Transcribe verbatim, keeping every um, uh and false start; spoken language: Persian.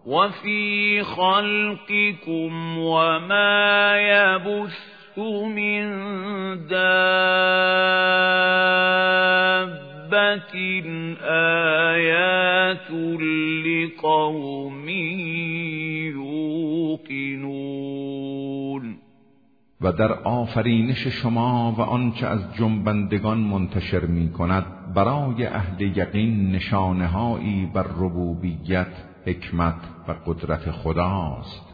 وفي خلقكم وما يبث من دابة آيات لقوم یوقنون. و در آفرینش شما و آنچه از جنبندگان منتشر می کند برای اهل یقین نشانه‌هایی بر ربوبیت، حکمت و قدرت خداست.